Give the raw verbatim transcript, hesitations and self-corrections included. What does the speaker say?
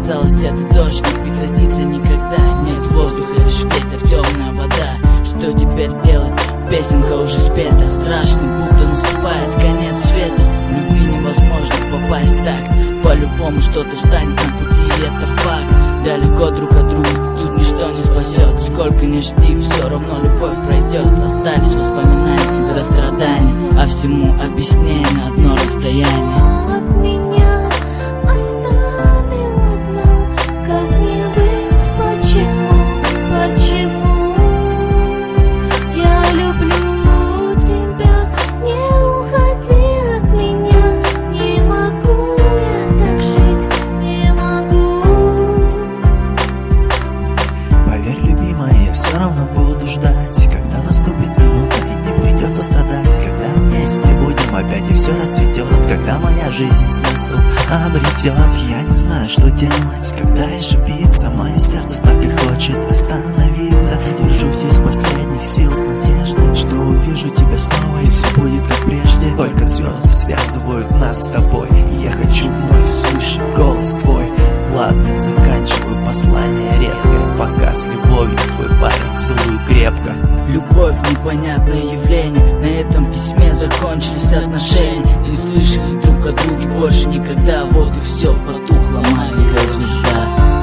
казалось, это дождь не прекратится никогда. Нет воздуха, лишь ветер, темная вода. Что теперь делать? Песенка уже спета. Страшно, будто наступает конец света. В любви невозможно попасть в такт. По-любому что-то встанет на пути, это факт. Далеко друг от друга, тут ничто не спасет. Сколько ни жди, все равно любовь пройдет. Остались воспоминания до страдания, а всему объяснение одно расстояние. От меня оставил одну, как мне быть, почему, почему? Я люблю тебя, не уходи от меня. Не могу я так жить, не могу. Поверь, любимая, я все равно буду ждать, когда наступит минута и не придется страдать. Когда вместе будем опять и все расцветет, когда моя жизнь смысл обретет. Я не знаю, что делать, когда еще биться. Мое сердце так и хочет остановиться. Держусь из последних сил с надеждой, что увижу тебя снова и все будет как прежде. Только звезды связывают нас с тобой, и я хочу вновь услышать голос твой. Ладно, заканчиваю послание редкое, пока с любовью твой парень целую крепко. Любовь — непонятное явление. На этом письме закончились отношения. Не слышали друг о друге больше никогда. Вот и все, потухла маленькая звезда.